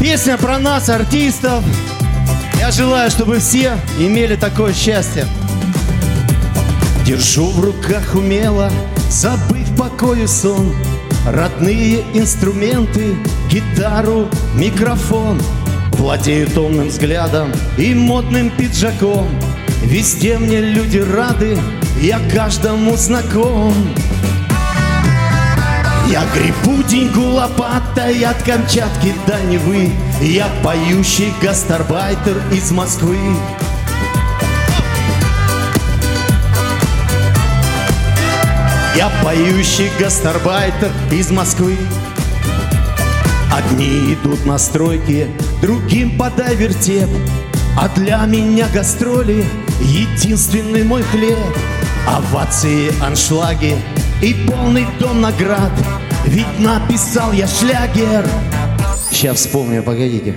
Песня про нас, артистов. Я желаю, чтобы все имели такое счастье. Держу в руках умело, забыв покою сон, родные инструменты, гитару, микрофон. Владею томным взглядом и модным пиджаком. Везде мне люди рады, я каждому знаком. Я гребу деньгу лопатой от Камчатки до Невы. Я поющий гастарбайтер из Москвы. Я поющий гастарбайтер из Москвы. Одни идут на стройки, другим подай вертеп. А для меня гастроли единственный мой хлеб. Овации, аншлаги и полный дом наград. Ведь написал я шлягер. Сейчас вспомню, погодите.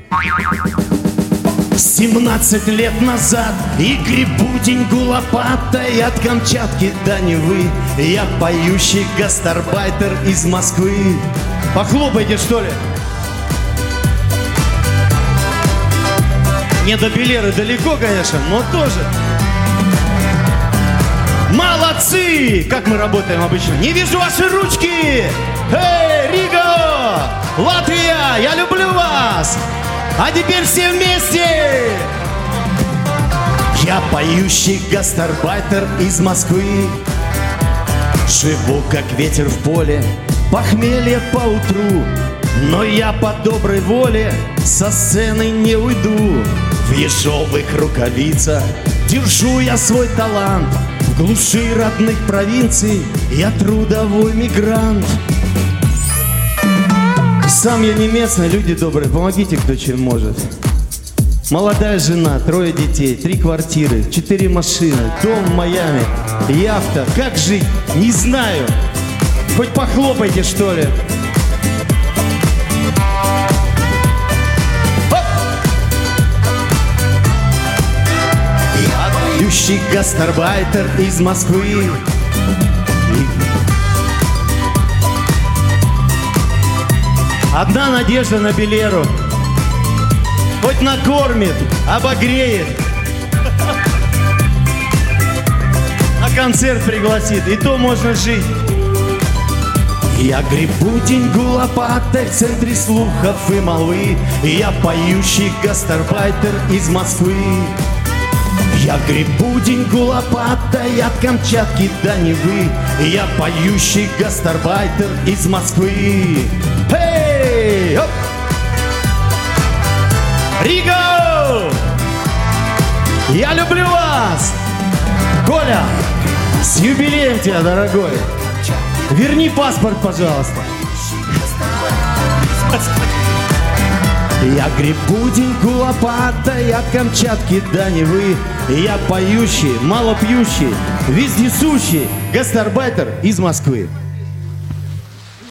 17 лет назад и гребу деньгу лопатой от Камчатки до Невы. Я поющий гастарбайтер из Москвы. Похлопайте, что ли? Не до Белеры далеко, конечно, но тоже. Молодцы! Как мы работаем обычно? Не вижу ваши ручки! Эй, Рига! Латвия! Я люблю вас! А теперь все вместе! Я поющий гастарбайтер из Москвы. Живу, как ветер в поле, похмелье поутру. Но я по доброй воле со сцены не уйду. В ежовых рукавицах держу я свой талант. В глуши родных провинций я трудовой мигрант. Сам я не местный, люди добрые, помогите, кто чем может. Молодая жена, 3 детей, 3 квартиры, 4 машины, дом в Майами, яхта. Как жить? Не знаю. Хоть похлопайте, что ли. Поющий гастарбайтер из Москвы. Одна надежда на Белеру. Хоть накормит, обогреет, на концерт пригласит, и то можно жить. Я гребу деньгу лопатой в центре слухов и молвы. Я поющий гастарбайтер из Москвы. Я гребу деньгу лопатой от Камчатки до Невы. Я поющий гастарбайтер из Москвы. Эй! Оп! Рига! Я люблю вас! Коля, с юбилеем тебя, дорогой! Верни паспорт, пожалуйста! Я гребу деньгу лопатой от Камчатки до Невы. Я поющий, малопьющий, вездесущий гастарбайтер из Москвы.